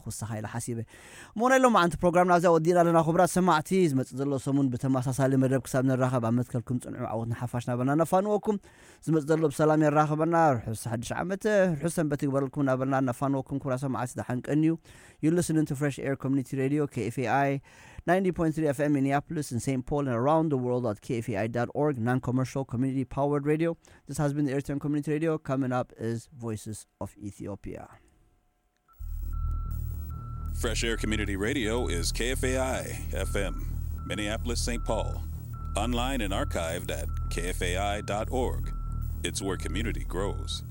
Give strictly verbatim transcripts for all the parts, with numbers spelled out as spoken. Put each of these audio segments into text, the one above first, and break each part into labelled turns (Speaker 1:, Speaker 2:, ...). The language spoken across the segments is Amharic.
Speaker 1: خصها إلى حسيبة مونيلو مع أنت برنامج نازل ودينا لنا خبرات سمعتي زمت زلوا سمون بتماساسالي مدرب كسبنا الراخب عم تكلكم صنعوا عودنا حفاشنا بنا نفانوكم زمت زلوا بسلام الراخبنا حس حدش عمته حسن بتقبل لكم نابلنا نفانوكم كرا سمعت دحنك أنيو you listening to Fresh Air Community Radio K F A I ninety point three F M Minneapolis and Saint Paul and around the world at K F A I dot org, non-commercial community powered radio. This has been the Airtime Community Radio. Coming up is Voices of Ethiopia.
Speaker 2: Fresh Air Community Radio is K F A I F M, Minneapolis, Saint Paul. Online and archived at K F A I dot org. It's where community grows.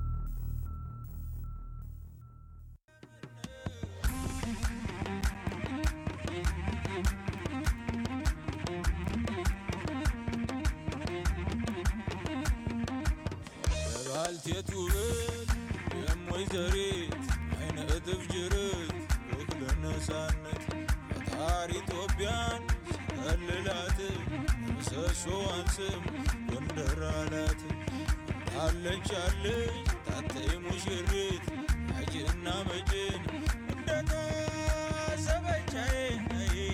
Speaker 3: يتوبت يم ويزريت عين أدف جريت وكلنا سانت أتعاري توبيان هللات مسسو أنسم وندرالات عليك عليك تاتي مشريت عجينا مجين ودكا سبجاين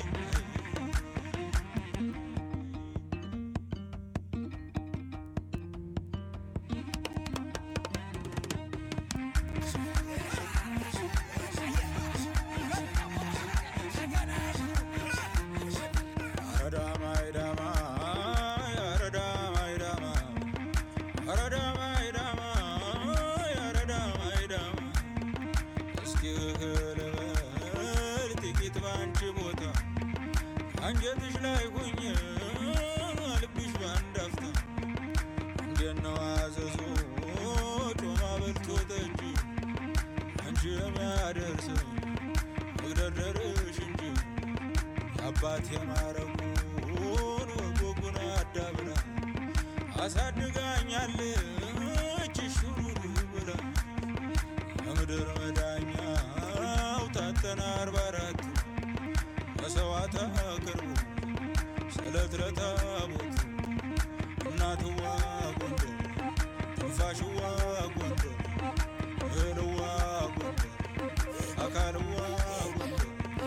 Speaker 3: አንጀትሽ ላይ ሆኜ ልብሽ ባንዳፍታ እንደነው አዘዞ ጮማ በልቶ ጠጅ አንቺ የሚያደርስ መግደርደርሽ እንጂ አባት የማረጉን ወጎጉን አዳብራ አሳድጋኛለች ሹሩሩ ብላ ከምድር መዳኛው ታተና አርባ አራት መስዋዕት አቅርቡ ስለትረታ ሞት እናትዋ ጎንደር ትንፋሽዋ ጎንደር እህልዋ ጎንደር አካልዋ ጎንደር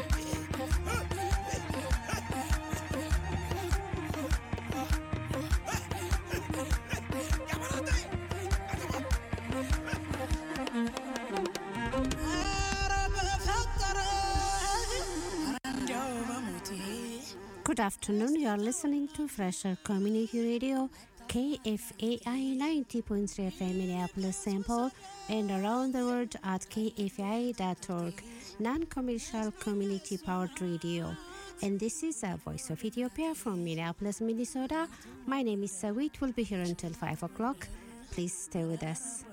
Speaker 4: Good afternoon. You are listening to Fresh Air Community Radio, K F A I ninety point three F M Minneapolis, Saint Paul, and around the world at K F A I dot org, non-commercial community powered radio. And this is a Voice of Ethiopia from Minneapolis, Minnesota. My name is Sawit. We'll be here until five o'clock. Please stay with us.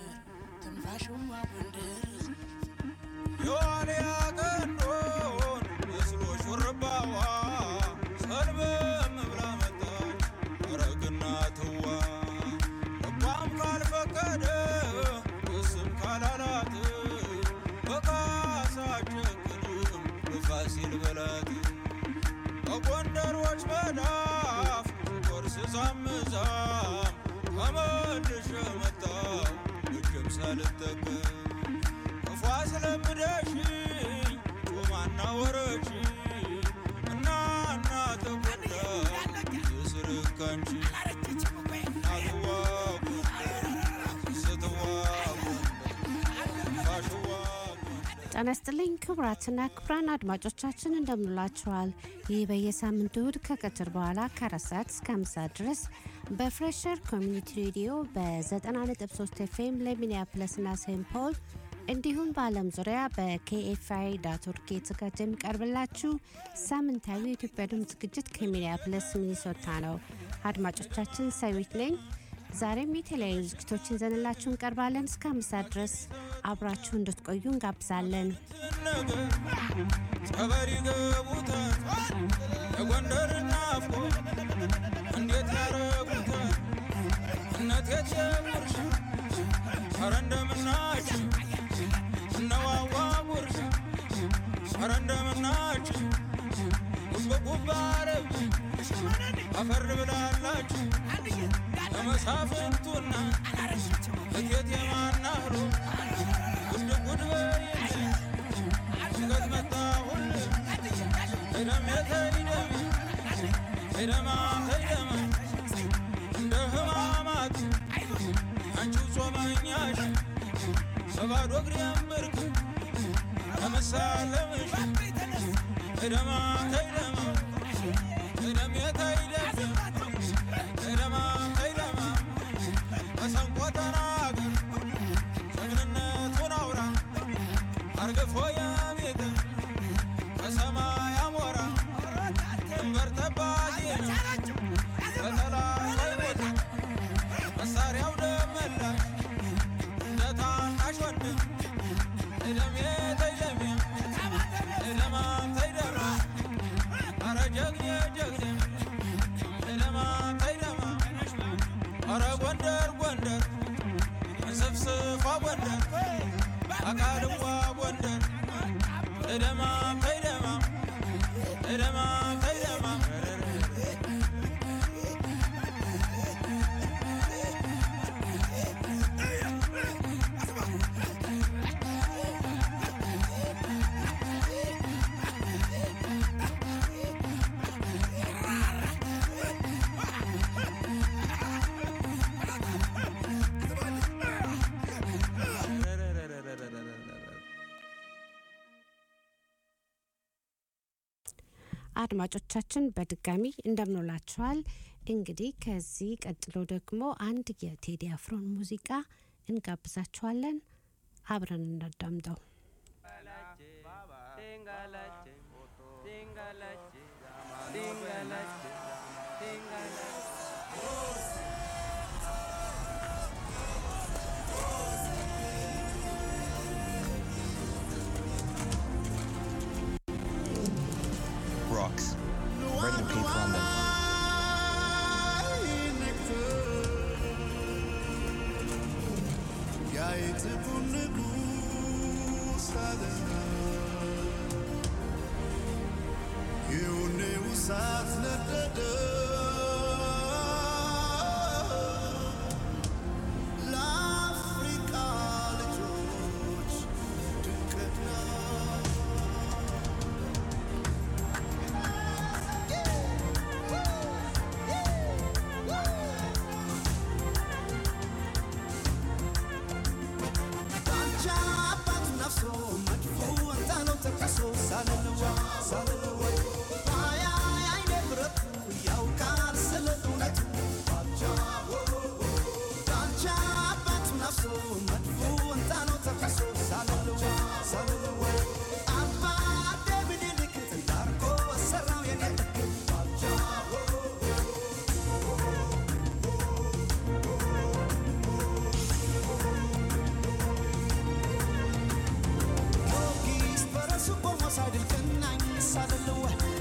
Speaker 3: ፋሲል በላት ወንደሮች መዳፍ ቆርስ ዛምዛም ከመልሽ መጣው እጅም ሳልጠቀም ክፉ ስለምደሽኝ ቁማና ወረች እና እና ተጎዳ የስርካንቺ ናትዋ ስትዋ ፋሽዋ
Speaker 4: ጤና ይስጥልኝ ክቡራትና ክቡራን አድማጮቻችን እንደምንላችኋል። ይህ በየሳምንቱ እሁድ ከቀትር በኋላ ከአራት ሰዓት እስከ አምስት ሰዓት ድረስ በፍሬሸር ኮሚኒቲ ሬዲዮ በዘጠና ነጥብ ሶስት ኤፍ ኤም ለሚኒያፖሊስና ሴንት ፖል እንዲሁም በዓለም ዙሪያ በኬኤፍአይ ዳት ኦርግ የተዘጋጀ የሚቀርብላችሁ ሳምንታዊ የኢትዮጵያ ድምፅ ዝግጅት ከሚኒያፖሊስ ሚኒሶታ ነው። አድማጮቻችን ሰዊት ነኝ። ዛሬም የተለያዩ ዝግጅቶችን ይዘንላችሁ እንቀርባለን። እስከ አምስት ሰዓት ድረስ አብራችሁ እንድትቆዩ እንጋብዛለን።
Speaker 3: ጸበሪ ገቡታ የጎንደር ናፍቆ እንዴት ያረጉታ እናት የቸውርሽ ኧረ እንደምናችሁ እነዋዋ ጉርሽ ኧረ እንደምናችሁ ጉብጉባረብ አፈር ብላላችሁ ለመሳፍንቱና እቴት የማናህሮ ጉድ ጉድ በይልኝ ደሜ ተይ ደሜ ደማ ተይ ደማ እንደ ህማማት አንቺው ጾመኛሽ በባዶ እግሬም ብርክ ከመሳለምሽ ደማ ተይ ደማ ደሜ ተይ ደሜ ደማ ተይ ደማ መሰንቆ ተናገር ጀግንነቱን አውራ አርግፎ ያቤት በሰማይ አሞራ ድንበር ጠባቂ ነው በጠላት አይሞት መሳሪያው ደመላሽ እንደ ታናሽ ወንድም ደሜ ተይ ደሜ ደማ ተይ ደማ ኧረ ጀግኔ ጀግኔ ደማ ተይ ደማ ኧረ ጎንደር ጎንደር እንስፍስፏ ጎንደር አቃልዋ ጎንደር ደማ ተይ ደማ ደማ ተይ ደማ
Speaker 4: አድማጮቻችን በድጋሚ እንደምንላችኋል። እንግዲህ ከዚህ ቀጥሎ ደግሞ አንድ የቴዲ አፍሮን ሙዚቃ እንጋብዛችኋለን። አብረን እናዳምጠው።
Speaker 5: Rocks. Brendan P. from them.
Speaker 6: Sadil kan nang sadil wa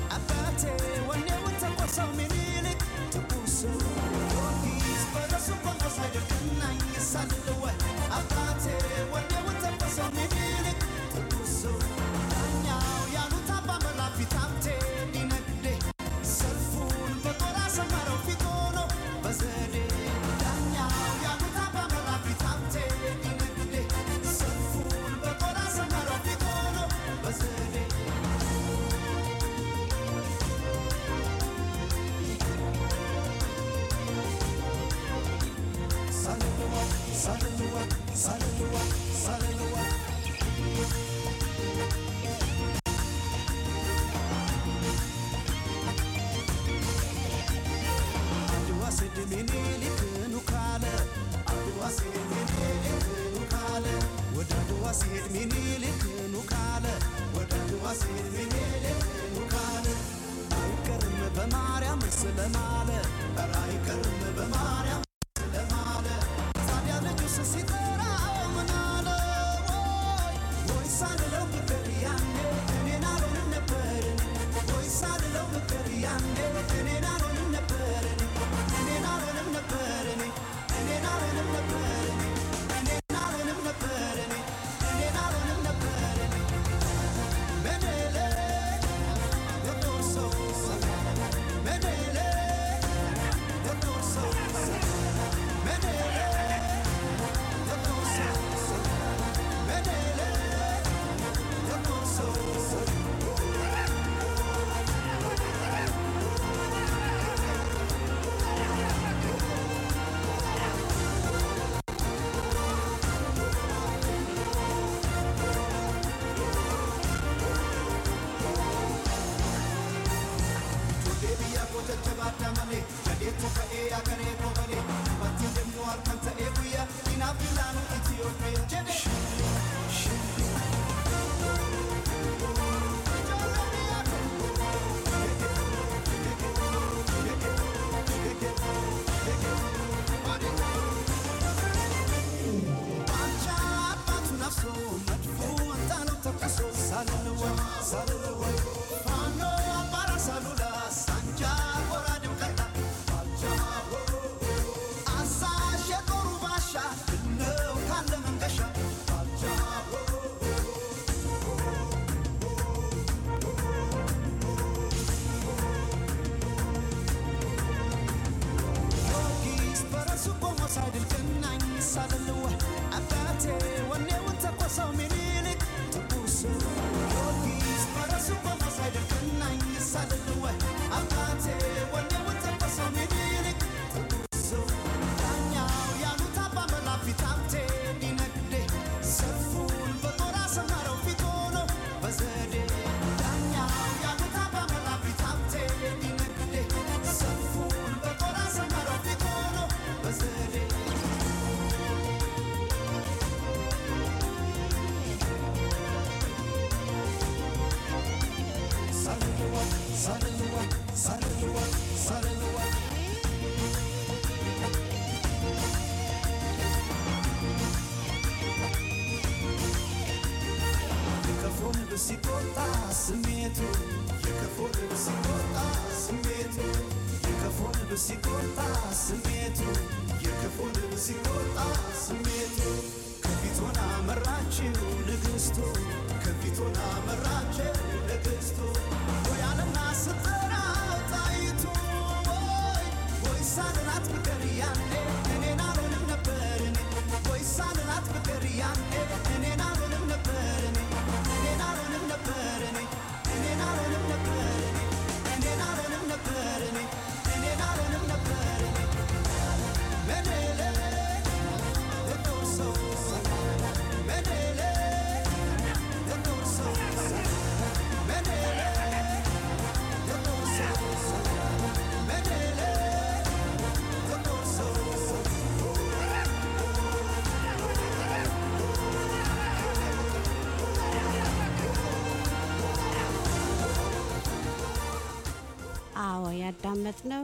Speaker 4: ያዳመጥነው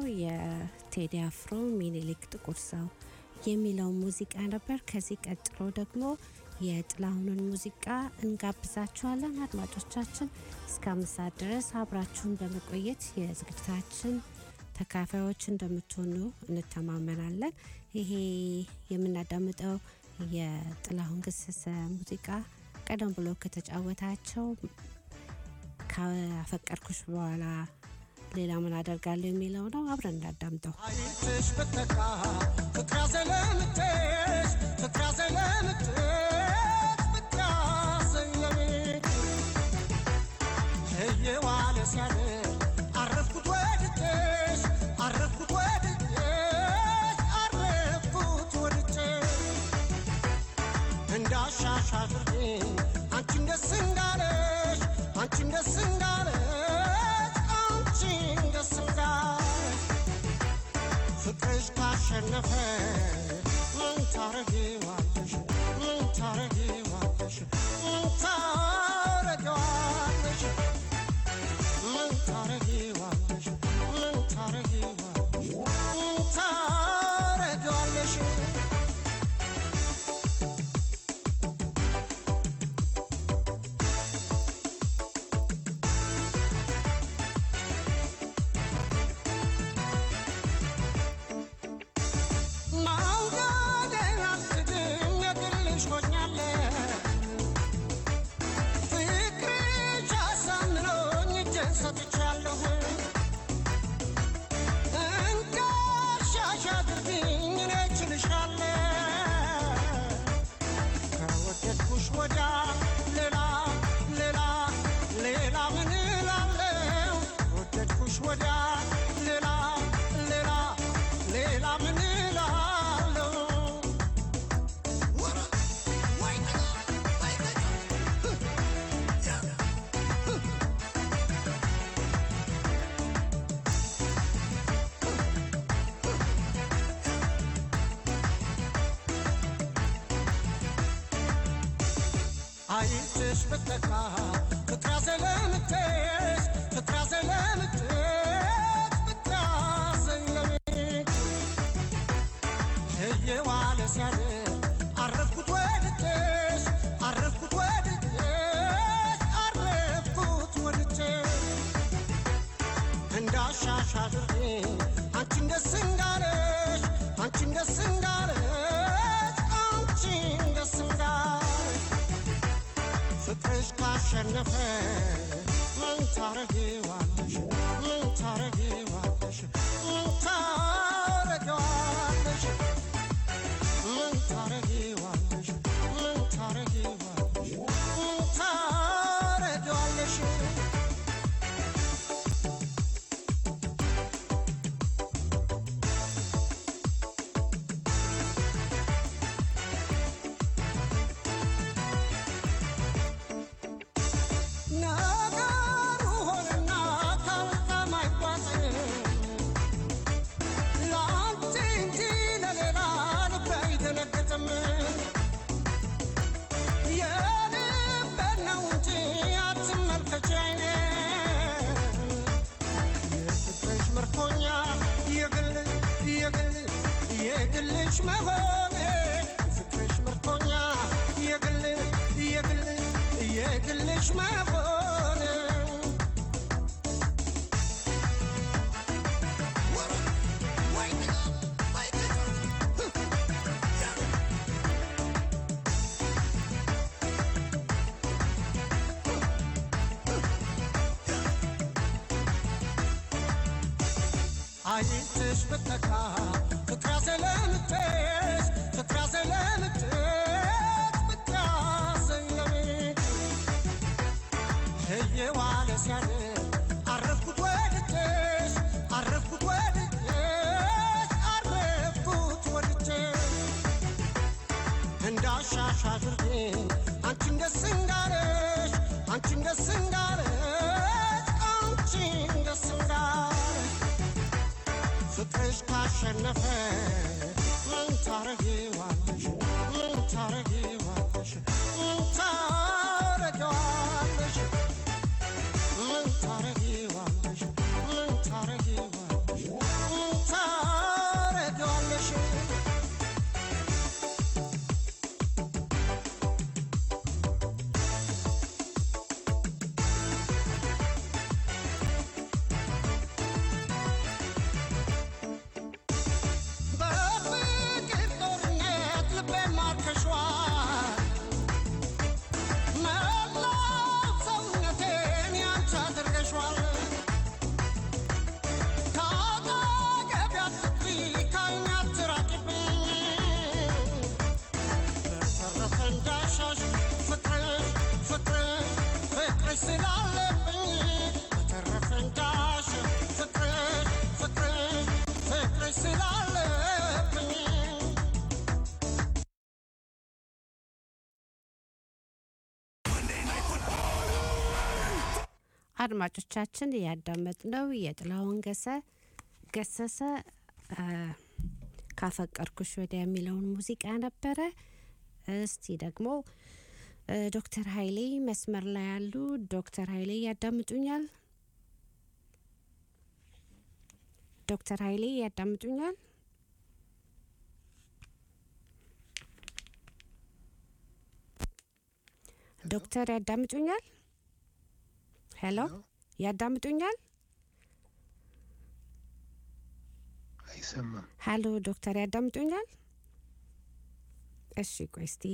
Speaker 4: የቴዲ አፍሮ ሚኒሊክ ጥቁር ሰው የሚለው ሙዚቃ ነበር። ከዚህ ቀጥሎ ደግሞ የጥላሁንን ሙዚቃ እንጋብዛችኋለን። አድማጮቻችን እስከ አምስት ሰዓት ድረስ አብራችሁን በመቆየት የዝግጅታችን ተካፋዮች እንደምትሆኑ እንተማመናለን። ይሄ የምናዳምጠው የጥላሁን ገሰሰ ሙዚቃ ቀደም ብሎ ከተጫወታቸው ካፈቀርኩሽ በኋላ ሌላ ምን አደርጋለሁ የሚለው ነው። አብረን እንዳዳምጠው።
Speaker 6: አይተሽ በተካ ፍቅራ ዘለምተሽ ፍቅራ ዘለምተሽ ፍቅራ ዘለሜ የዋለ ሲያለ አረፍኩት ወድተሽ አረፍኩት ወድተሽ አረፍኩት ወድተሽ እንዳሻሽ አድርጌ አንቺን ደስ እንዳለሽ አንቺን ደስ እንዳለሽ ፍቅርሽ ካሸነፈ ምን ታረጊዋለሽ ምን ታረጊዋለሽ ምን ታረጊዋለሽ ምን ታረጊዋለሽ ምን ታረጊዋለሽ ምን ታረጊዋለሽ አይተሽ በተካ ፍቅራ ዘለምተሽ ፍቅራ ዘለምተሽ ፍቅራ ዘለሜ የዋለ ሲያለ አረፍኩት ወድተሽ አረፍኩት ወድተሽ አረፍኩት ካሸነፈ ምን ታረጊዋለሽ ምን ታረጊዋለሽ ምን ታረጊዋለሽ ምን ታረጊዋለሽ ምን ታረጊዋለሽ ምን ታረጊዋለሽ አይትሽ በተካ ፍቅራ ሰለምትሽ ፍቅራ ሰለምትሽ ፍቅራ ሰለምትሽ እየዋለ ሲያድር አረፍኩት ወድጄሽ አረፍኩት ወድጄሽ አረፍኩት ወድጄሽ እንዳሻሽ አድርጌ አንቺን ደስ እንዳለሽ አንቺን ደስ እንዳለሽ አንቺን ደስ እንዳለሽ ፍቅርሽ ካሸነፈ ምን ታረጊዋለሽ ምን ታረጊዋለሽ ምን ታረጊዋለሽ ምን ታረጊዋለሽ ምን ታረጊዋለሽ ምን ታረጊዋለሽ
Speaker 4: አድማጮቻችን ያዳመጥነው የጥላሁን ገሰሰ ካፈቀርኩሽ ወዲያ የሚለውን ሙዚቃ ነበረ። እስቲ ደግሞ ዶክተር ኃይሌ መስመር ላይ ያሉ ዶክተር ኃይሌ ያዳምጡኛል? ዶክተር ኃይሌ ያዳምጡኛል? ዶክተር ያዳምጡኛል? ሄሎ ያዳምጡኛል?
Speaker 7: አይሰማም።
Speaker 4: ሄሎ ዶክተር ያዳምጡኛል? እሺ ቆይ እስቲ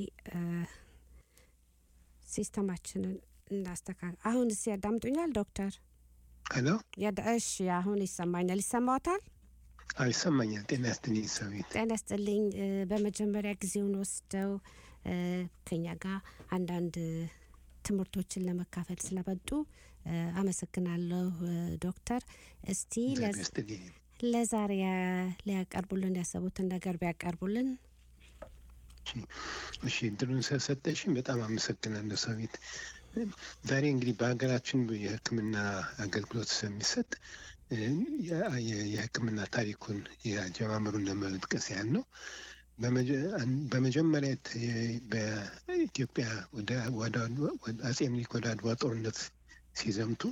Speaker 4: ሲስተማችንን እናስተካክል። አሁንስ ያዳምጡኛል ዶክተር?
Speaker 7: ሄሎ
Speaker 4: ያዳ እሺ አሁን ይሰማኛል። ይሰማዎታል?
Speaker 7: አዎ ይሰማኛል። ጤና ይስጥልኝ ሰዊት።
Speaker 4: ጤና ይስጥልኝ። በመጀመሪያ ጊዜውን ወስደው ከኛ ጋር አንዳንድ ትምህርቶችን ለመካፈል ስለመጡ አመሰግናለሁ ዶክተር። እስቲ ለዛሬ ሊያቀርቡልን ያሰቡትን ነገር ቢያቀርቡልን።
Speaker 7: እሺ እንትኑን ሰጠሽኝ በጣም አመሰግናለሁ ሰዊት። ዛሬ እንግዲህ በሀገራችን የሕክምና አገልግሎት ስለሚሰጥ የሕክምና ታሪኩን የአጀማመሩን ለመጥቀስ ያህል ነው። በመጀመሪያ በኢትዮጵያ አጼ ምኒልክ ወደ አድዋ ጦርነት ሲዘምቱ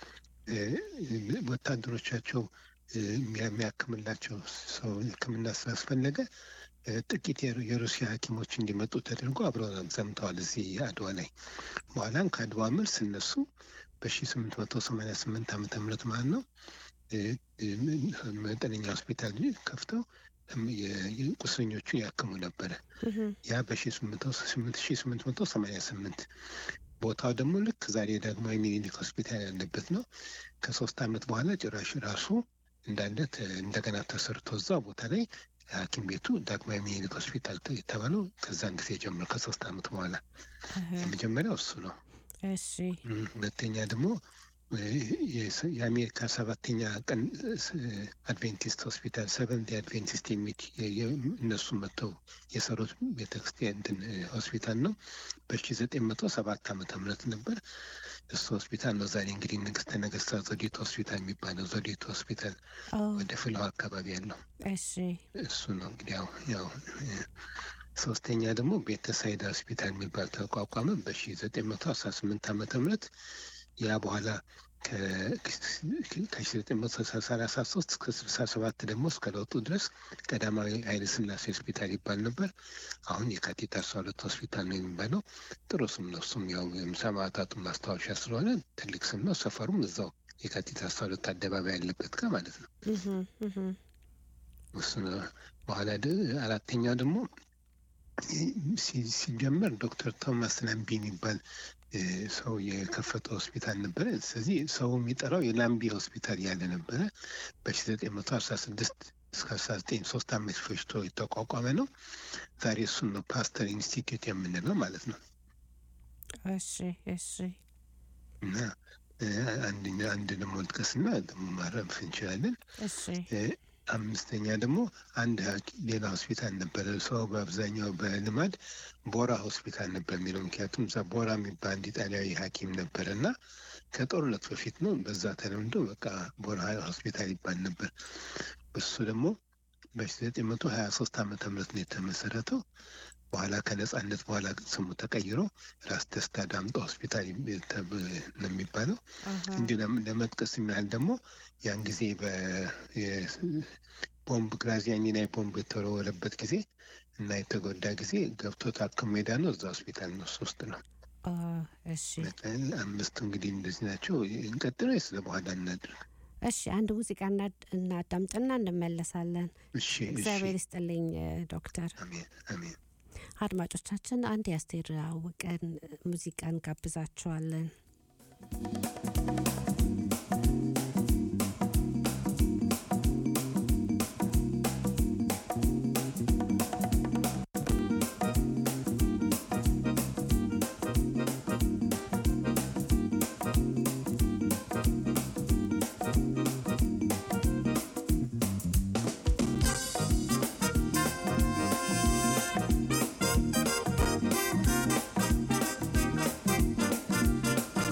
Speaker 7: ወታደሮቻቸው የሚያክምላቸው ሰው ሕክምና ስላስፈለገ ጥቂት የሩሲያ ሐኪሞች እንዲመጡ ተደርጎ አብረው ዘምተዋል እዚህ አድዋ ላይ። በኋላም ከአድዋ መልስ እነሱ በሺህ ስምንት መቶ ሰማንያ ስምንት ዓመተ ምህረት ማለት ነው መጠነኛ ሆስፒታል ከፍተው ቁስለኞቹን ያክሙ ነበረ። ያ በሺህ ስምንት መቶ ሰማንያ ስምንት ቦታው ደግሞ ልክ ዛሬ ዳግማዊ ሚኒሊክ ሆስፒታል ያለበት ነው። ከሶስት ዓመት በኋላ ጭራሽ ራሱ እንዳለ እንደገና ተሰርቶ እዛ ቦታ ላይ ሐኪም ቤቱ ዳግማዊ ሚኒሊክ ሆስፒታል የተባለው ከዛን ጊዜ ጀምሮ ከሶስት ዓመት በኋላ የመጀመሪያው እሱ ነው።
Speaker 4: እሺ
Speaker 7: ሁለተኛ ደግሞ የአሜሪካ ሰባተኛ ቀን አድቬንቲስት ሆስፒታል ሰቨንት አድቬንቲስት የሚት እነሱ መጥተው የሰሩት ቤተክርስቲያን እንትን ሆስፒታል ነው። በሺ ዘጠኝ መቶ ሰባት ዓመተ ምህረት ነበር እሱ ሆስፒታል ነው። ዛሬ እንግዲህ ንግስተ ነገስታት ዘውዲቱ ሆስፒታል የሚባለው ዘውዲቱ ሆስፒታል ወደ ፍልውሃ አካባቢ ያለው
Speaker 4: እሺ
Speaker 7: እሱ ነው። እንግዲህ ያው ያው ሶስተኛ ደግሞ ቤተሳይዳ ሆስፒታል የሚባል ተቋቋመ በሺ ዘጠኝ መቶ አስራ ስምንት ዓመተ ምህረት ያ በኋላ ከሺ ዘጠኝ መቶ ሰላሳ ሶስት እስከ ስልሳ ሰባት ደግሞ እስከ ለውጡ ድረስ ቀዳማዊ ኃይለ ሥላሴ ሆስፒታል ይባል ነበር። አሁን የካቲት አስራ ሁለት ሆስፒታል ነው የሚባለው። ጥሩ ስም ነው። እሱም ያው ሰማዕታቱን ማስታወሻ ስለሆነ ትልቅ ስም ነው። ሰፈሩም እዛው የካቲት አስራ ሁለት አደባባይ ያለበት ጋር ማለት ነው። እሱ ነው። በኋላ አራተኛው ደግሞ ሲጀመር ዶክተር ቶማስ ላምቢ የሚባል ሰው የከፈተው ሆስፒታል ነበረ። ስለዚህ ሰው የሚጠራው የላምቢ ሆስፒታል ያለ ነበረ። በሺ ዘጠኝ መቶ አስራ ስድስት እስከ አስራ ዘጠኝ ሶስት ዓመት ፈጅቶ የተቋቋመ ነው። ዛሬ እሱን ነው ፓስተር ኢንስቲትዩት የምንለው ማለት ነው።
Speaker 4: እሺ እሺ
Speaker 7: እና አንደኛ አንድ ደግሞ ልጥቀስና ደግሞ ማረፍ እንችላለን።
Speaker 4: እሺ
Speaker 7: አምስተኛ ደግሞ አንድ ሌላ ሆስፒታል ነበረ። ሰው በአብዛኛው በልማድ ቦራ ሆስፒታል ነበር የሚለው ምክንያቱም እዛ ቦራ የሚባል አንድ ኢጣሊያዊ ሐኪም ነበረ እና ከጦርነት በፊት ነው በዛ ተለምዶ በቃ ቦራ ሆስፒታል ይባል ነበር። እሱ ደግሞ በሺ ዘጠኝ መቶ ሀያ ሶስት ዓመተ ምህረት ነው የተመሰረተው። በኋላ ከነጻነት በኋላ ስሙ ተቀይሮ ራስ ደስታ ዳምጦ ሆስፒታል ነው የሚባለው። እንዲህ ለመጥቀስ የሚያህል ደግሞ ያን ጊዜ በቦምብ ግራዚያኒ ላይ ቦምብ የተወረወረበት ጊዜ እና የተጎዳ ጊዜ ገብቶ ታክሞ ሜዳ ነው እዛ ሆስፒታል ነው ውስጥ ነው።
Speaker 4: እሺ
Speaker 7: አምስቱ እንግዲህ እንደዚህ ናቸው። እንቀጥለው ስለ በኋላ እናድርግ።
Speaker 4: እሺ አንድ ሙዚቃ እናዳምጥና እንመለሳለን።
Speaker 7: እሺ
Speaker 4: እግዚአብሔር ይስጥልኝ ዶክተር።
Speaker 7: አሜን አሜን።
Speaker 4: አድማጮቻችን አንድ የአስቴር አወቀን ሙዚቃን ጋብዛችኋለን።
Speaker 8: Thank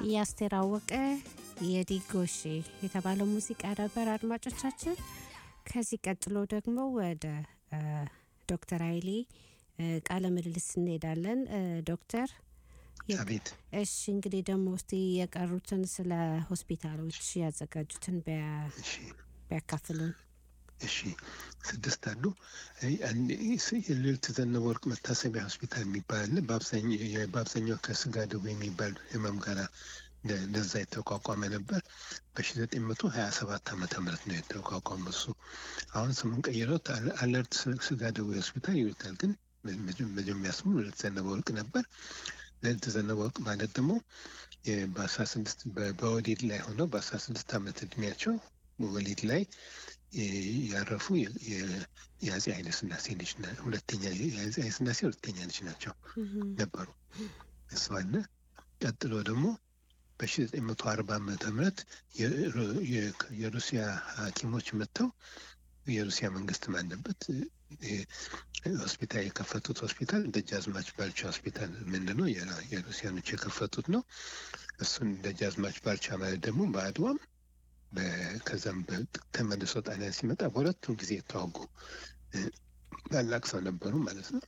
Speaker 4: ያስተራወቀ የዲጎሺ የተባለው ሙዚቃ ነበር አድማጮቻችን። ከዚህ ቀጥሎ ደግሞ ወደ ዶክተር ኃይሌ ቃለ ምልልስ እንሄዳለን። ዶክተር
Speaker 7: አቤት።
Speaker 4: እሺ እንግዲህ ደግሞ እስቲ የቀሩትን ስለ ሆስፒታሎች ያዘጋጁትን ቢያካፍሉን።
Speaker 7: እሺ ስድስት አሉ። የልዕልት ዘነበ ወርቅ መታሰቢያ ሆስፒታል የሚባል በአብዛኛው ከስጋ ደዌ የሚባል ህመም ጋር ለዛ የተቋቋመ ነበር። በሺህ ዘጠኝ መቶ ሀያ ሰባት ዓመተ ምህረት ነው የተቋቋመ እሱ። አሁን ስሙን ቀይረውት አለርት ስጋ ደዌ ሆስፒታል ይሉታል። ግን መጀመሪያ ስሙ ልዕልት ዘነበ ወርቅ ነበር። ልዕልት ዘነበ ወርቅ ማለት ደግሞ በአስራ ስድስት በወሊድ ላይ ሆነው በአስራ ስድስት ዓመት እድሜያቸው ወሊድ ላይ ያረፉ የአፄ ኃይለ ሥላሴ ልጅ ሁለተኛ የአፄ ኃይለ ሥላሴ ሁለተኛ ልጅ ናቸው ነበሩ። እሱ አለ። ቀጥሎ ደግሞ በሺህ ዘጠኝ መቶ አርባ ዓመተ ምህረት የሩሲያ ሐኪሞች መጥተው የሩሲያ መንግስት ማለበት ሆስፒታል የከፈቱት ሆስፒታል ደጃዝማች ባልቻ ሆስፒታል ምንድነው የሩሲያኖች የከፈቱት ነው። እሱን ደጃዝማች ባልቻ ማለት ደግሞ በአድዋም ከዛም ተመልሶ ጣሊያን ሲመጣ በሁለቱም ጊዜ የተዋጉ ታላቅ ሰው ነበሩ ማለት ነው።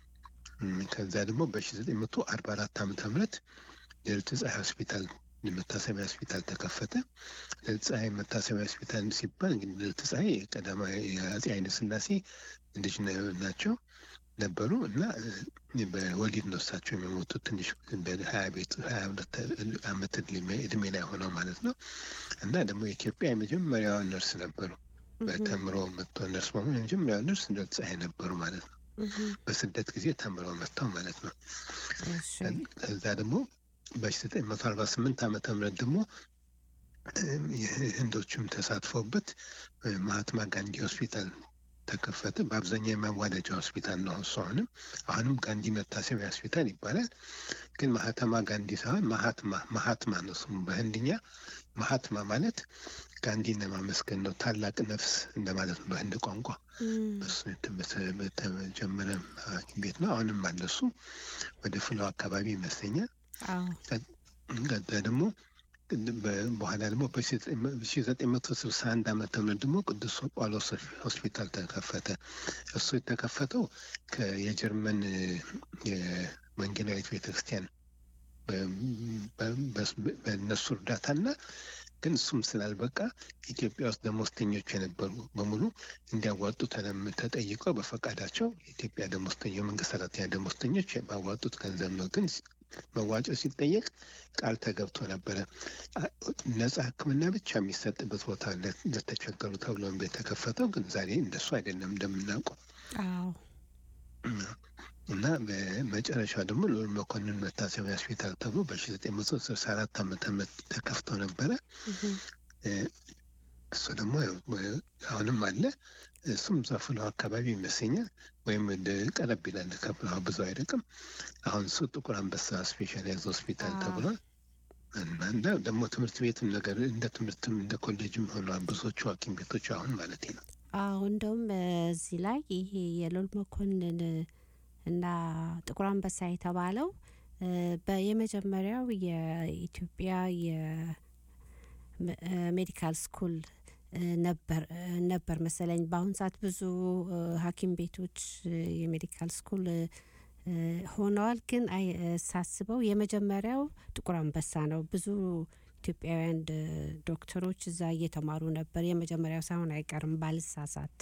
Speaker 7: ከዛ ደግሞ በሺህ ዘጠኝ መቶ አርባ አራት ዓመተ ምህረት ልዕልት ፀሐይ ሆስፒታል መታሰቢያ ሆስፒታል ተከፈተ። ልዕልት ፀሐይ መታሰቢያ ሆስፒታል ሲባል እንግዲህ ልዕልት ፀሐይ የቀዳማዊ የአፄ ኃይለ ሥላሴ ልጅ ናቸው ነበሩ እና በወሊድ ነው እሳቸው የሚሞቱት ትንሽ በሀያ ቤት ሀያ ሁለት ዓመት እድሜ ላይ ሆነው ማለት ነው። እና ደግሞ የኢትዮጵያ የመጀመሪያዋ ነርስ ነበሩ። በተምሮ መጥቶ ነርስ መሆኑ የመጀመሪያዋ ነርስ ልዕልት ፀሐይ ነበሩ ማለት ነው። በስደት ጊዜ ተምረው መጥተው ማለት ነው። ከዛ ደግሞ በሺህ ዘጠኝ መቶ አርባ ስምንት ዓመተ ምህረት ደግሞ ህንዶቹም ተሳትፎበት ማህትማ ጋንዲ ሆስፒታል ተከፈተ። በአብዛኛው የማዋለጃ ሆስፒታል ነው እሱ። አሁንም አሁንም ጋንዲ መታሰቢያ ሆስፒታል ይባላል። ግን ማህተማ ጋንዲ ሳይሆን ማሃትማ ማሃትማ ነው ስሙ በህንድኛ። ማሃትማ ማለት ጋንዲን ለማመስገን ነው፣ ታላቅ ነፍስ እንደማለት ነው በህንድ ቋንቋ። እሱ በተጀመረ ሐኪም ቤት ነው። አሁንም አለ እሱ ወደ ፍለው አካባቢ ይመስለኛል። ከዛ ደግሞ በኋላ ደግሞ በሺህ ዘጠኝ መቶ ስልሳ አንድ ዓመተ ምህረት ደግሞ ቅዱስ ጳውሎስ ሆስፒታል ተከፈተ። እሱ የተከፈተው የጀርመን የወንጌላዊት ቤተክርስቲያን በእነሱ እርዳታና ግን እሱም ስላልበቃ ኢትዮጵያ ውስጥ ደሞዝተኞች የነበሩ በሙሉ እንዲያዋጡ ተጠይቀው በፈቃዳቸው የኢትዮጵያ ደሞዝተኞች የመንግስት ሰራተኛ ደሞዝተኞች ባዋጡት ገንዘብ ነው። ግን መዋጮ ሲጠየቅ ቃል ተገብቶ ነበረ ነጻ ሕክምና ብቻ የሚሰጥበት ቦታ ለተቸገሩ ተብሎ የተከፈተው። ግን ዛሬ እንደሱ አይደለም እንደምናውቀው። እና በመጨረሻ ደግሞ ልዑል መኮንን መታሰቢያ ሆስፒታል ተብሎ በሺህ ዘጠኝ መቶ ስልሳ አራት ዓመተ ምህረት ተከፍቶ ነበረ። እሱ ደግሞ አሁንም አለ። እሱም ዘፍለው አካባቢ ይመስለኛል ወይም ቀረብ ይላል ከፍለው ብዙ አይደቅም። አሁን እሱ ጥቁር አንበሳ ስፔሻላይዝ ሆስፒታል ተብሏል። እና ደግሞ ትምህርት ቤትም ነገር እንደ ትምህርትም እንደ ኮሌጅም ሆኗል ብዙዎቹ ሐኪም ቤቶች አሁን ማለት ነው።
Speaker 4: አዎ እንደውም እዚህ ላይ ይሄ የልዑል መኮንን እና ጥቁር አንበሳ የተባለው በየመጀመሪያው የኢትዮጵያ የሜዲካል ስኩል ነበር ነበር መሰለኝ። በአሁን ሰዓት ብዙ ሐኪም ቤቶች የሜዲካል ስኩል ሆነዋል። ግን ሳስበው የመጀመሪያው ጥቁር አንበሳ ነው። ብዙ ኢትዮጵያውያን ዶክተሮች እዛ እየተማሩ ነበር። የመጀመሪያው ሳይሆን አይቀርም ባልሳሳት።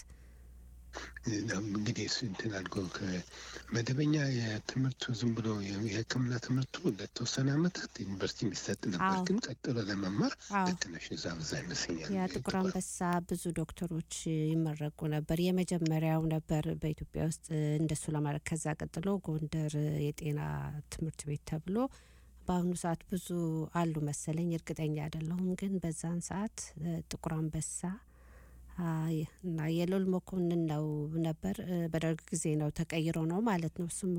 Speaker 7: እንግዲህ እንትን አድርጎ ከመደበኛ የትምህርቱ ዝም ብሎ የሕክምና ትምህርቱ ለተወሰነ ዓመታት ዩኒቨርሲቲ የሚሰጥ ነበር። ግን ቀጥሎ ለመማር ትንሽ እዛ በዛ ይመስለኛል።
Speaker 4: ያ ጥቁር አንበሳ ብዙ ዶክተሮች ይመረቁ ነበር። የመጀመሪያው ነበር በኢትዮጵያ ውስጥ እንደሱ ለማድረግ። ከዛ ቀጥሎ ጎንደር የጤና ትምህርት ቤት ተብሎ በአሁኑ ሰዓት ብዙ አሉ መሰለኝ፣ እርግጠኛ አይደለሁም። ግን በዛን ሰዓት ጥቁር አንበሳ እና የልዑል መኮንን ነው ነበር። በደርግ ጊዜ ነው ተቀይሮ ነው ማለት ነው ስሙ።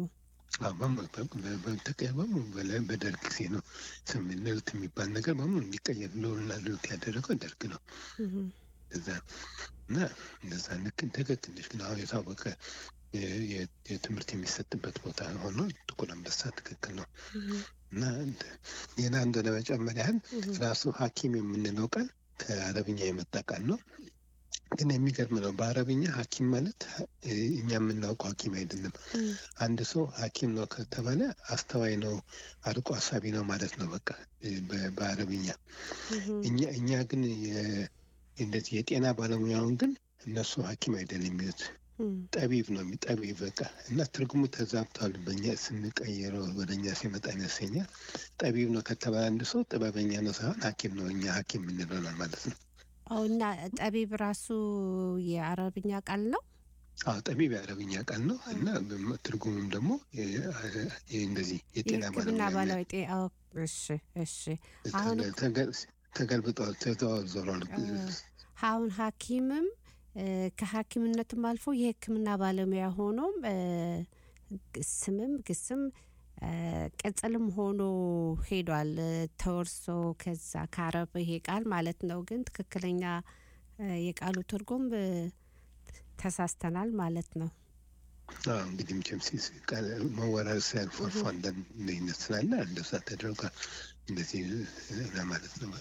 Speaker 7: በደርግ ጊዜ ነው ስም ልዕልት የሚባል ነገር በሙሉ እንዲቀየር ልዑልና ልዕልት ያደረገው ደርግ ነው። እዛ እና እነዛ ልክ ትክክል ነሽ። ግን አሁን የታወቀ የትምህርት የሚሰጥበት ቦታ ሆኖ ጥቁር አንበሳ ትክክል ነው። እና ሌላ አንድ ለመጨመር ያህል ራሱ ሐኪም የምንለው ቃል ከአረብኛ የመጣ ቃል ነው። ግን የሚገርም ነው። በአረብኛ ሐኪም ማለት እኛ የምናውቀው ሐኪም አይደለም። አንድ ሰው ሐኪም ነው ከተባለ አስተዋይ ነው፣ አርቆ አሳቢ ነው ማለት ነው። በቃ በአረብኛ እኛ እኛ ግን እንደዚህ የጤና ባለሙያውን ግን እነሱ ሐኪም አይደለም የሚሉት ጠቢብ ነው የሚጠቢብ በቃ። እና ትርጉሙ ተዛብቷል። በእኛ ስንቀይረው ወደኛ ሲመጣ ይመስለኛል ጠቢብ ነው ከተባለ አንድ ሰው ጥበበኛ ነው ሳይሆን ሐኪም ነው እኛ ሐኪም የምንለው ማለት ነው።
Speaker 4: አዎ። እና ጠቢብ ራሱ የአረብኛ ቃል ነው?
Speaker 7: አዎ ጠቢብ የአረብኛ ቃል ነው። እና ትርጉሙም ደግሞ እንደዚህ የጤና ባለሙያ።
Speaker 4: አዎ እሺ እሺ። አሁን
Speaker 7: ተገልብጧል፣ ተዘዋውሯል።
Speaker 4: አሁን ሐኪምም ከሐኪምነትም አልፎ የሕክምና ባለሙያ ሆኖም ስምም ግስም ቅጽልም ሆኖ ሄዷል ተወርሶ ከዛ ከአረብ ይሄ ቃል ማለት ነው። ግን ትክክለኛ የቃሉ ትርጉም ተሳስተናል ማለት ነው።
Speaker 7: አዎ እንግዲህ ጀምሲስ ቃል መወራረስ ያልፎርፎ እንደዚህ ስላለ እንደዛ ተደርጓል እንደዚህ ለማለት ነው።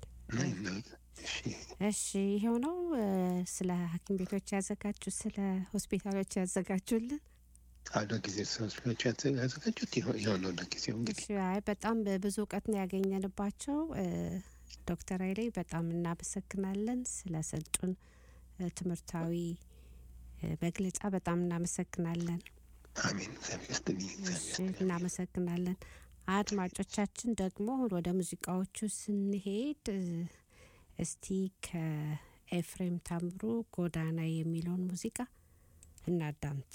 Speaker 4: እሺ ይሄው ነው ስለ ሐኪም ቤቶች ያዘጋጁ ስለ ሆስፒታሎች ያዘጋጁልን
Speaker 7: አዶ ጊዜ ሆስፒታሎች ያዘጋጁት ይሄው ነው ለጊዜው እንግዲህ።
Speaker 4: አይ በጣም ብዙ እውቀት ነው ያገኘንባቸው። ዶክተር ኃይሌ በጣም እናመሰግናለን ስለሰጡን ትምህርታዊ መግለጫ በጣም እናመሰግናለን።
Speaker 7: አሜን። እግዚአብሔር
Speaker 4: እናመሰግናለን። አድማጮቻችን ደግሞ ወደ ሙዚቃዎቹ ስንሄድ እስቲ ከኤፍሬም ታምሩ ጎዳና የሚለውን ሙዚቃ እናዳምጥ።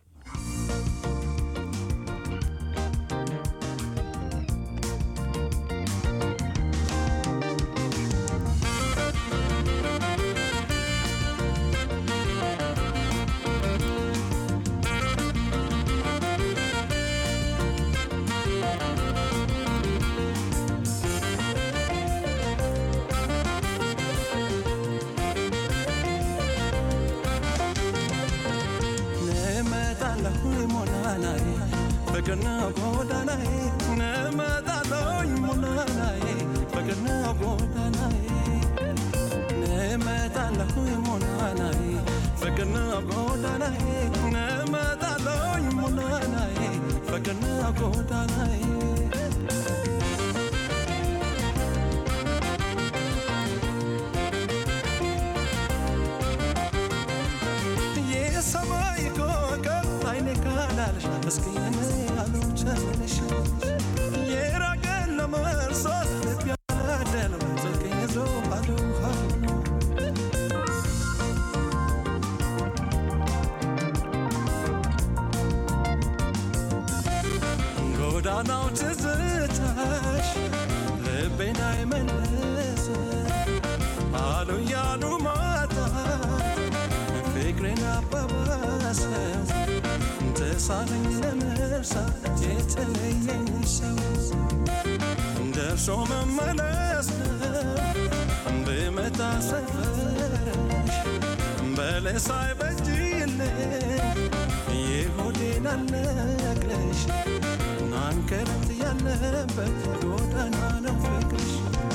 Speaker 8: Fakirna godanae, nemata loy munanae. Fakirna godanae, nemata loy munanae. Fakirna godanae, nemata loy munanae. Fakirna godanae. Yes, I go go, I ne canal, meskin. ጎዳናው ትዝታሽ ልቤን አይመልስ አሉ ያሉ ማታ ፍቅሬን አባባሰ ተሳለኝ ለመርሳት የተለየኝ ሰው ደርሶ መመለስ ብመጣ ሰፈርሽ በለሳይ በጅልኝ የሆዴን አልነግረሽ ናንከረት ያለበት ጎዳና ነው ፍቅርሽ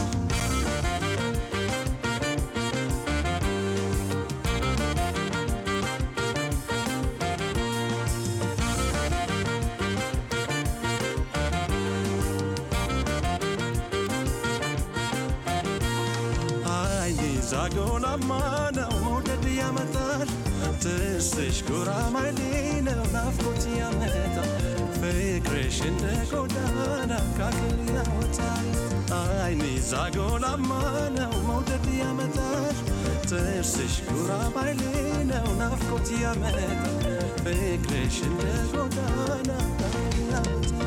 Speaker 8: ዛጎላማ ነው መውደድ ያመጣል ትስሽ ጉራማይሌ ነው ናፍቆት ያመጣል ፍቅርሽ እንደ ጎዳና ካክል ያወጣል አይኔ ዛጎላማ ነው መውደድ ያመጣል ትስሽ ጉራማይሌ ነው ናፍቆት ያመጣል ፍቅርሽ እንደ ጎዳና ካክል ያወጣል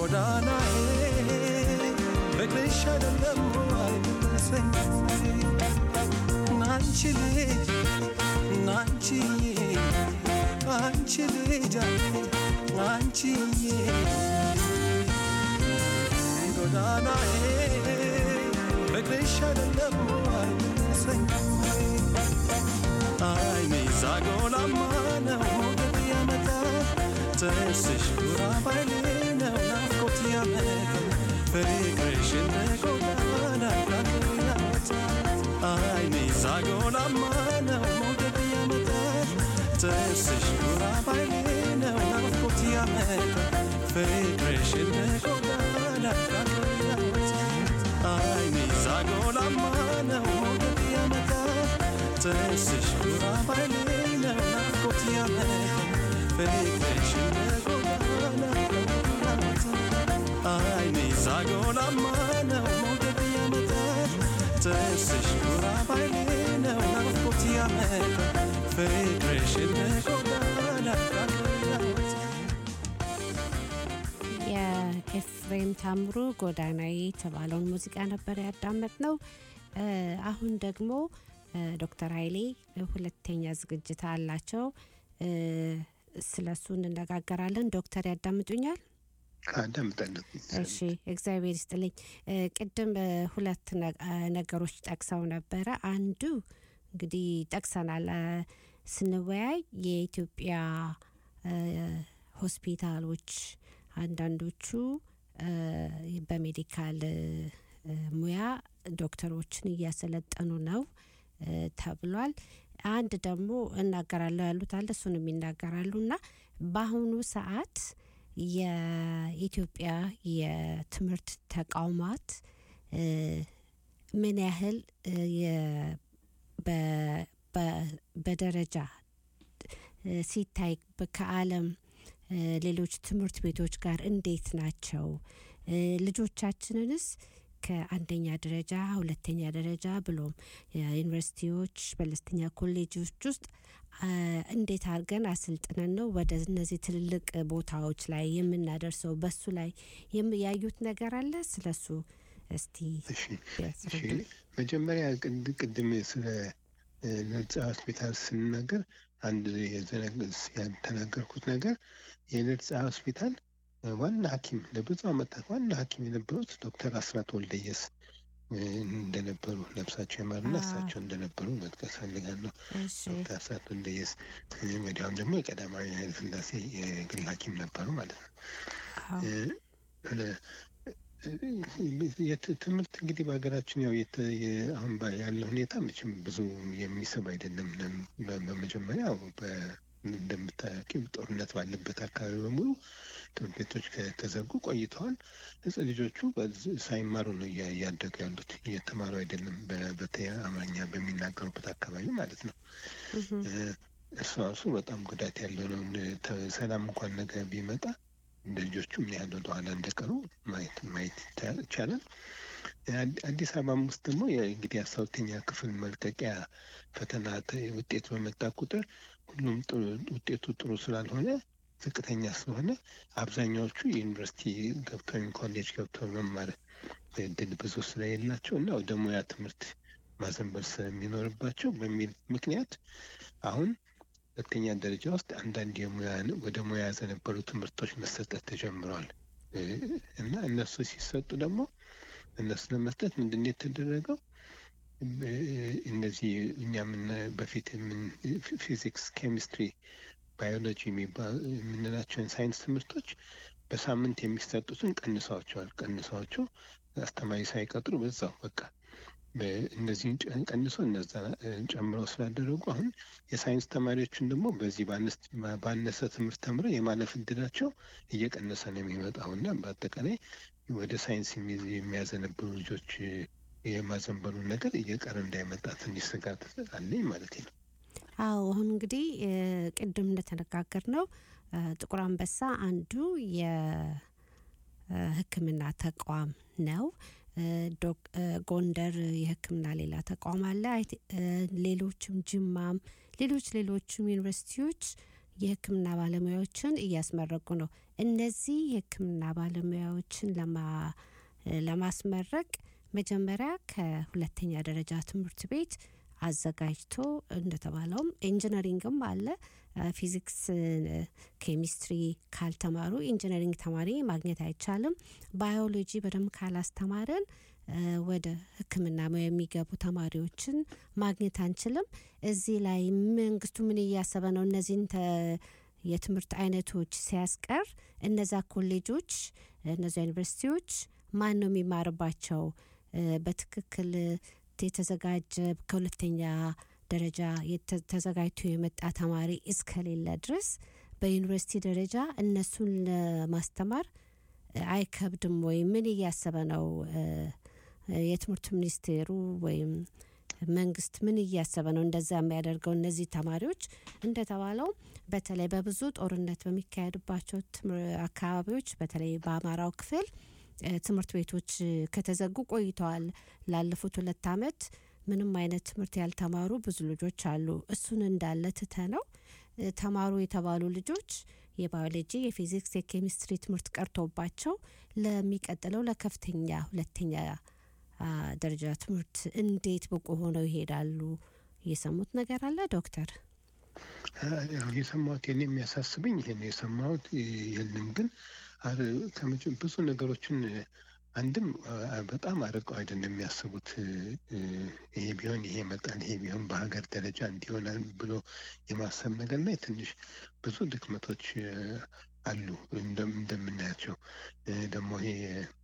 Speaker 8: ጎዳናዬ ፍቅርሽ አይደለም አይመስለኝ ናንቺ ልጅ ናንቺ አንቺ ልጅ አንቺ ጎዳናዬ ፍቅርሽ አይደለም አይመስለኝ አይኔ ዛጎላማ ነው ሞገድ ያመጣል ጥርስሽ ጉራ ባይሌ ነው ናፍቆት ያመጣል ፍቅርሽ እንደ ጎዳና ያወጣል አይኔ ዛጎላማ ነው ሞገድ ያመጣል ጥርስሽ ጉራ ባይሌ ነው ናፍቆት ያመጣል ፍቅርሽ እንደ ጎዳና ያወጣል አይኔ ዛጎላማ ነው ሞገድ ያመጣል ጥርስሽ ጉራ ባይሌ ነው ናፍቆት ያመጣል ፍቅርሽ እንደ ጎዳና አይኔ ዛጎላማ ነው ሞገድ ያመጣል ጥርስሽ ጉራ ባይሌ ነው ናፍቆት ያመጣል ፍቅርሽ እንደ ጎዳና
Speaker 4: የኤፍሬም ታምሩ ጎዳናዬ የተባለውን ሙዚቃ ነበር ያዳመጥነው። አሁን ደግሞ ዶክተር ኃይሌ ሁለተኛ ዝግጅት አላቸው። ስለሱ እንነጋገራለን። ዶክተር ያዳምጡኛል?
Speaker 7: አዳምጣለሁ።
Speaker 4: እሺ፣ እግዚአብሔር ይስጥልኝ። ቅድም ሁለት ነገሮች ጠቅሰው ነበረ። አንዱ እንግዲህ ጠቅሰናል ስንወያይ የኢትዮጵያ ሆስፒታሎች አንዳንዶቹ በሜዲካል ሙያ ዶክተሮችን እያሰለጠኑ ነው ተብሏል። አንድ ደግሞ እናገራለሁ ያሉት አለ፣ እሱንም ይናገራሉና በአሁኑ ሰዓት የኢትዮጵያ የትምህርት ተቋማት ምን ያህል በደረጃ ሲታይ ከዓለም ሌሎች ትምህርት ቤቶች ጋር እንዴት ናቸው? ልጆቻችንንስ ከአንደኛ ደረጃ ሁለተኛ ደረጃ ብሎም ዩኒቨርሲቲዎች በለስተኛ ኮሌጆች ውስጥ እንዴት አድርገን አስልጥነን ነው ወደ እነዚህ ትልልቅ ቦታዎች ላይ የምናደርሰው? በሱ ላይ የሚያዩት ነገር አለ? ስለሱ እስቲ
Speaker 7: መጀመሪያ ቅድም ስለ ነጻ ሆስፒታል ስንናገር አንድ ያልተናገርኩት ነገር የነጻ ሆስፒታል ዋና ሐኪም ለብዙ ዓመታት ዋና ሐኪም የነበሩት ዶክተር አስራት ወልደየስ እንደነበሩ ነፍሳቸው ይማርና እሳቸው እንደነበሩ መጥቀስ ፈልጋለሁ። ዶክተር አስራት ወልደየስ ወዲያውም ደግሞ የቀዳማዊ ኃይለ ሥላሴ የግል ሐኪም ነበሩ ማለት ነው። ትምህርት እንግዲህ በሀገራችን ያው አሁን ያለው ሁኔታ መቼም ብዙ የሚስብ አይደለም። በመጀመሪያ እንደምታውቂው ጦርነት ባለበት አካባቢ በሙሉ ትምህርት ቤቶች ከተዘጉ ቆይተዋል። ህፃን ልጆቹ ሳይማሩ ነው እያደጉ ያሉት፣ እየተማሩ አይደለም። በተለይ አማርኛ በሚናገሩበት አካባቢ ማለት ነው። እርሱ ራሱ በጣም ጉዳት ያለው ነው። ሰላም እንኳን ነገር ቢመጣ እንደ ልጆቹ ምን ያህል ወደኋላ እንደቀሩ ማየት ማየት ይቻላል። አዲስ አበባ ውስጥ ደግሞ እንግዲህ አስራ ሁለተኛ ክፍል መልቀቂያ ፈተና ውጤት በመጣ ቁጥር ሁሉም ውጤቱ ጥሩ ስላልሆነ ዝቅተኛ ስለሆነ አብዛኛዎቹ ዩኒቨርሲቲ ገብተው ኮሌጅ ገብተው መማር እድል ብዙ ስለሌላቸው እና ወደ ሙያ ትምህርት ማዘንበል ስለሚኖርባቸው በሚል ምክንያት አሁን ሁለተኛ ደረጃ ውስጥ አንዳንድ የሙያ ወደ ሙያ ያዘነበሉ ትምህርቶች መሰጠት ተጀምረዋል እና እነሱ ሲሰጡ ደግሞ እነሱ ለመስጠት ምንድን ነው የተደረገው? እነዚህ እኛ ምን በፊት ፊዚክስ፣ ኬሚስትሪ፣ ባዮሎጂ የምንላቸውን ሳይንስ ትምህርቶች በሳምንት የሚሰጡትን ቀንሰዋቸዋል። ቀንሰዋቸው አስተማሪ ሳይቀጥሩ በዛው በቃ እነዚህን ቀንሶ እነዛ ጨምረው ስላደረጉ አሁን የሳይንስ ተማሪዎችን ደግሞ በዚህ ባነሰ ትምህርት ተምረው የማለፍ እድላቸው እየቀነሰ ነው የሚመጣው እና በአጠቃላይ ወደ ሳይንስ የሚያዘነብሉ ልጆች የማዘንበሉን ነገር እየቀረ እንዳይመጣ ትንሽ ስጋት አለኝ ማለት ነው።
Speaker 4: አዎ አሁን እንግዲህ ቅድም እንደተነጋገር ነው ጥቁር አንበሳ አንዱ የሕክምና ተቋም ነው። ጎንደር የሕክምና ሌላ ተቋም አለ። ሌሎችም ጅማም ሌሎች ሌሎችም ዩኒቨርሲቲዎች የሕክምና ባለሙያዎችን እያስመረቁ ነው። እነዚህ የሕክምና ባለሙያዎችን ለማ ለማስመረቅ መጀመሪያ ከሁለተኛ ደረጃ ትምህርት ቤት አዘጋጅቶ እንደተባለውም ኢንጂነሪንግም አለ። ፊዚክስ፣ ኬሚስትሪ ካልተማሩ ኢንጂነሪንግ ተማሪ ማግኘት አይቻልም። ባዮሎጂ በደንብ ካላስተማረን ወደ ሕክምና ሙያ የሚገቡ ተማሪዎችን ማግኘት አንችልም። እዚህ ላይ መንግስቱ ምን እያሰበ ነው? እነዚህን የትምህርት አይነቶች ሲያስቀር እነዛ ኮሌጆች፣ እነዛ ዩኒቨርሲቲዎች ማን ነው የሚማርባቸው? በትክክል የተዘጋጀ ከሁለተኛ ደረጃ ተዘጋጅቶ የመጣ ተማሪ እስከሌለ ድረስ በዩኒቨርሲቲ ደረጃ እነሱን ለማስተማር አይከብድም ወይ? ምን እያሰበ ነው የትምህርት ሚኒስቴሩ ወይም መንግስት ምን እያሰበ ነው እንደዛ የሚያደርገው? እነዚህ ተማሪዎች እንደተባለው በተለይ በብዙ ጦርነት በሚካሄድባቸው አካባቢዎች በተለይ በአማራው ክፍል ትምህርት ቤቶች ከተዘጉ ቆይተዋል። ላለፉት ሁለት አመት ምንም አይነት ትምህርት ያልተማሩ ብዙ ልጆች አሉ። እሱን እንዳለ ትተነው ተማሩ የተባሉ ልጆች የባዮሎጂ፣ የፊዚክስ፣ የኬሚስትሪ ትምህርት ቀርቶባቸው ለሚቀጥለው ለከፍተኛ ሁለተኛ ደረጃ ትምህርት እንዴት ብቁ ሆነው ይሄዳሉ? የሰሙት ነገር አለ ዶክተር?
Speaker 7: ያው የሰማሁት የኔ የሚያሳስበኝ ይሄን የሰማሁት የለም። ግን ብዙ ነገሮችን አንድም በጣም አርቀው አይደለም የሚያስቡት። ይሄ ቢሆን ይሄ ይመጣል፣ ይሄ ቢሆን በሀገር ደረጃ እንዲሆናል ብሎ የማሰብ ነገር ላይ ትንሽ ብዙ ድክመቶች አሉ እንደምናያቸው። ደግሞ ይሄ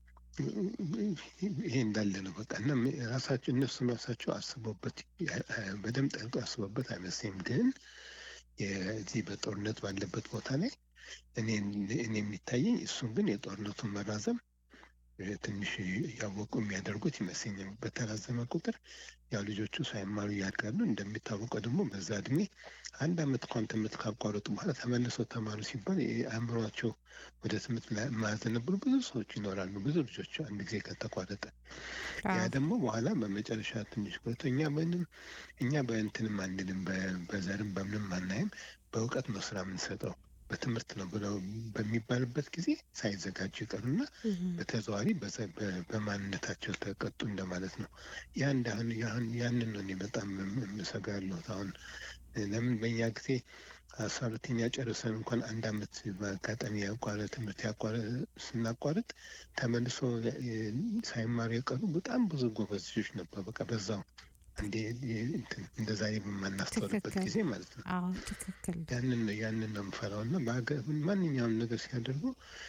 Speaker 7: ይሄ እንዳለ ነው በቃ። እና ራሳቸው እነሱ ራሳቸው አስበውበት በደንብ ጠልቀው አስበውበት አይመስልም። ግን የዚህ በጦርነት ባለበት ቦታ ላይ እኔ እኔ የሚታየኝ እሱን ግን የጦርነቱን መራዘም ትንሽ ያወቁ የሚያደርጉት ይመስለኛል። በተራዘመ ቁጥር ያው ልጆቹ ሳይማሩ ያድጋሉ። እንደሚታወቀው ደግሞ በዛ እድሜ አንድ አመት እንኳን ትምህርት ካቋረጡ በኋላ ተመልሰው ተማሩ ሲባል አእምሯቸው ወደ ትምህርት ማያዘነብሉ ብዙ ሰዎች ይኖራሉ። ብዙ ልጆች አንድ ጊዜ ከተቋረጠ ያ ደግሞ በኋላ በመጨረሻ ትንሽ ቆይቶ እኛ ምንም እኛ በእንትንም አንልም፣ በዘርም በምንም አናይም፣ በእውቀት ነው ስራ የምንሰጠው በትምህርት ነው ብለው በሚባልበት ጊዜ ሳይዘጋጁ ይቀሩና በተዘዋዋሪ በማንነታቸው ተቀጡ እንደማለት ነው። ያ እንዳሁን ያንን ነው እኔ በጣም የምሰጋው ያለሁት። አሁን ለምን በእኛ ጊዜ አስራ ሁለተኛ ጨርሰን እንኳን አንድ አመት በአጋጣሚ ያቋረጥ ትምህርት ያቋረጥ ስናቋረጥ ተመልሶ ሳይማሩ የቀሩ በጣም ብዙ ጎበዝ ልጆች ነበር። በቃ በዛው እንዴ እንደዛ የማናስተውልበት ጊዜ ማለት ነው።
Speaker 4: አዎ ትክክል።
Speaker 7: ያንን ያንን ነው የምፈራውና ማንኛውም ነገር ሲያደርጉ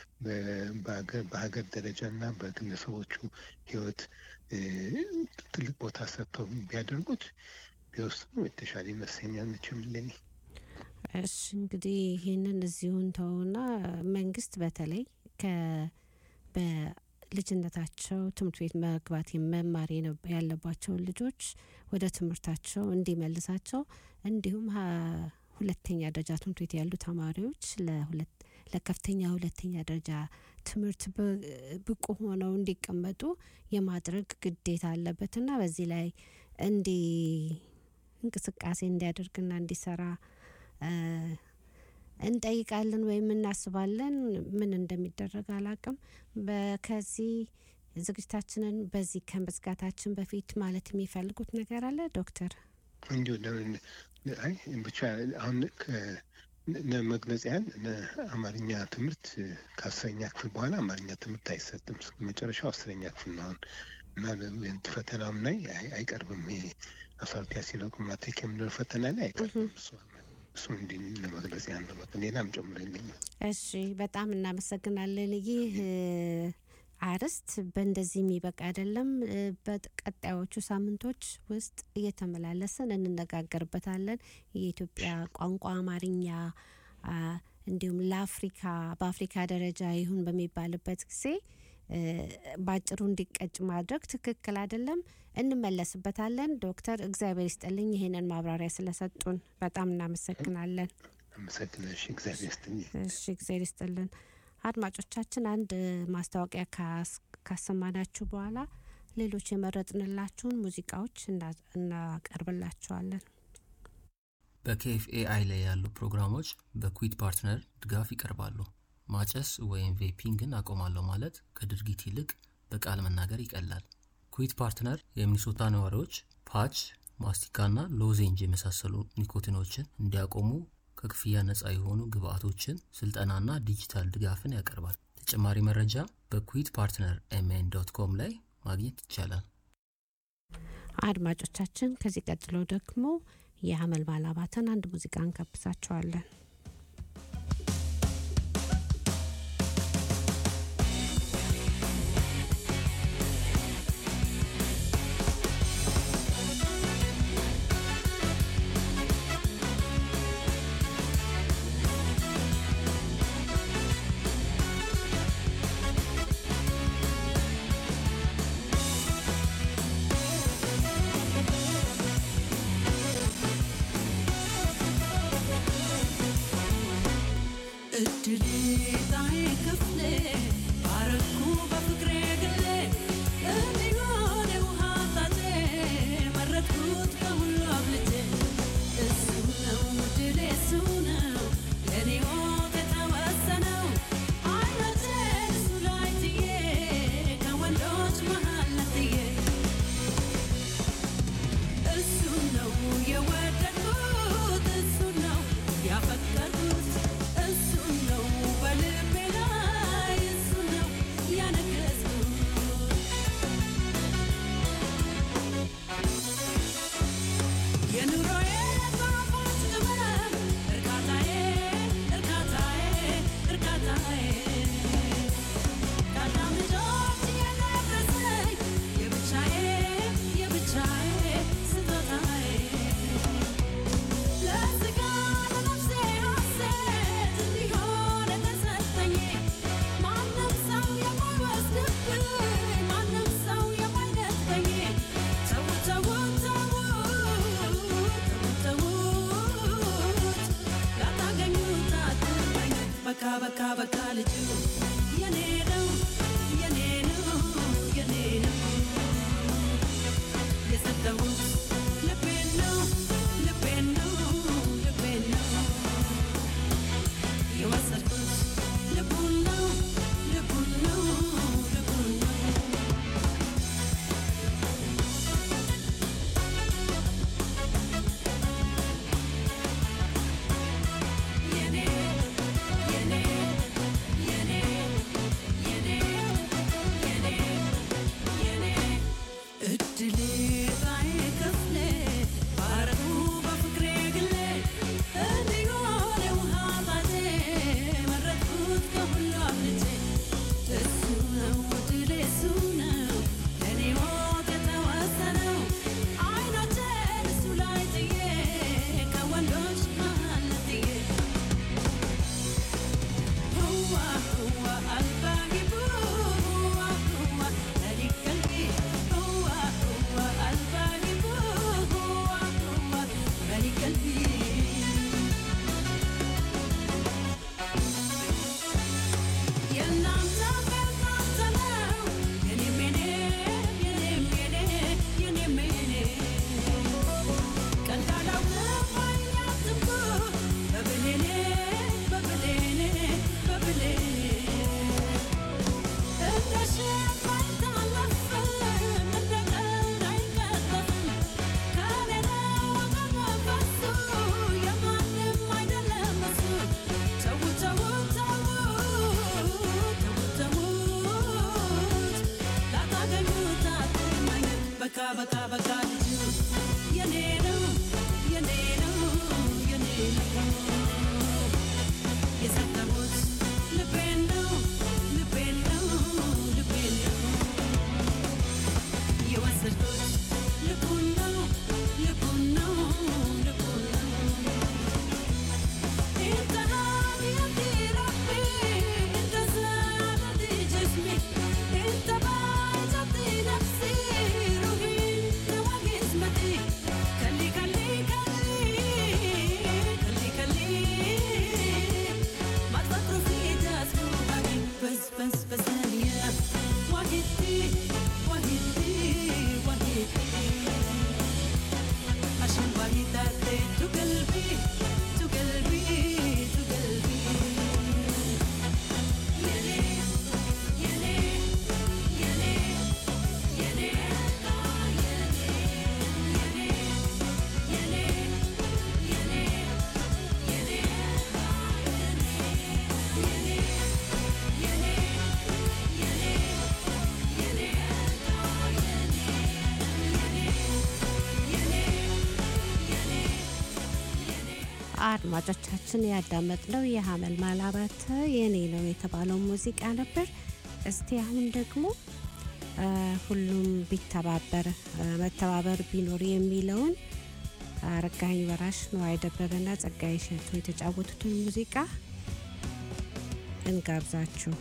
Speaker 7: በሀገር ደረጃና በግለሰቦቹ ህይወት ትልቅ ቦታ ሰጥተው ቢያደርጉት ቢወስኑ የተሻለ ይመስለኛል። መቼም ለኔ
Speaker 4: እሺ እንግዲህ ይህንን እዚሁን ተውና መንግስት በተለይ ከ በልጅነታቸው ትምህርት ቤት መግባት መማር ያለባቸው ልጆች ወደ ትምህርታቸው እንዲመልሳቸው፣ እንዲሁም ሁለተኛ ደረጃ ትምህርት ቤት ያሉ ተማሪዎች ለሁለት ለከፍተኛ ሁለተኛ ደረጃ ትምህርት ብቁ ሆነው እንዲቀመጡ የማድረግ ግዴታ አለበትና በዚህ ላይ እንዲ እንቅስቃሴ እንዲያደርግና እንዲሰራ እንጠይቃለን ወይም እናስባለን። ምን እንደሚደረግ አላቅም። በከዚህ ዝግጅታችንን በዚህ ከመዝጋታችን በፊት ማለት የሚፈልጉት ነገር አለ ዶክተር?
Speaker 7: እንዲሁ አይ ብቻ አሁን ለመግለጽ ያህል አማርኛ ትምህርት ከአስረኛ ክፍል በኋላ አማርኛ ትምህርት አይሰጥም። መጨረሻው አስረኛ ክፍል ነው አሁን እና ፈተናውም ላይ አይቀርብም። ይሄ አስራ ሁለተኛ ሲለቁ ማትሪክ የምንለው ፈተና ላይ አይቀርብም። እሱ እሱ እንዲህ ለመግለጽ ያህል ነው። ሌላም ጨምሮ የለኝም።
Speaker 4: እሺ በጣም እናመሰግናለን። ይህ አርስት በእንደዚህ የሚበቃ አይደለም። በቀጣዮቹ ሳምንቶች ውስጥ እየተመላለሰን እንነጋገርበታለን። የኢትዮጵያ ቋንቋ አማርኛ እንዲሁም ለአፍሪካ በአፍሪካ ደረጃ ይሁን በሚባልበት ጊዜ ባጭሩ እንዲቀጭ ማድረግ ትክክል አይደለም። እንመለስበታለን። ዶክተር እግዚአብሔር ይስጥልኝ ይሄንን ማብራሪያ ስለሰጡን በጣም እናመሰግናለን።
Speaker 7: አመሰግናለሁ። እሺ እግዚአብሔር ይስጥልኝ።
Speaker 4: እሺ እግዚአብሔር ይስጥልን። አድማጮቻችን አንድ ማስታወቂያ ካሰማናችሁ በኋላ ሌሎች የመረጥንላችሁን ሙዚቃዎች እናቀርብላችኋለን።
Speaker 9: በኬኤፍኤአይ ላይ ያሉ ፕሮግራሞች በኩዊት ፓርትነር ድጋፍ ይቀርባሉ። ማጨስ ወይም ቬፒንግን አቆማለሁ ማለት ከድርጊት ይልቅ በቃል መናገር ይቀላል። ኩዊት ፓርትነር የሚኒሶታ ነዋሪዎች ፓች፣ ማስቲካና ሎዜንጅ የመሳሰሉ ኒኮቲኖችን እንዲያቆሙ ከክፍያ ነፃ የሆኑ ግብአቶችን፣ ስልጠናና ዲጂታል ድጋፍን ያቀርባል። ተጨማሪ መረጃ በኩዊት ፓርትነር ኤም ኤን ዶት ኮም ላይ ማግኘት ይቻላል።
Speaker 4: አድማጮቻችን ከዚህ ቀጥሎ ደግሞ የአመል ባላባተን አንድ ሙዚቃ እንከብሳቸዋለን።
Speaker 10: عشان وحيدة اديته قلبي
Speaker 4: አድማጮቻችን ያዳመጥነው የሐመልማል አባተ የኔ ነው የተባለው ሙዚቃ ነበር። እስቲ አሁን ደግሞ ሁሉም ቢተባበር መተባበር ቢኖር የሚለውን አረጋኸኝ ወራሽ ነዋይ ደበበና ጸጋዬ እሸቱ የተጫወቱትን ሙዚቃ እንጋብዛችሁ።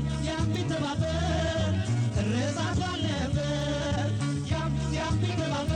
Speaker 6: Yam, yam,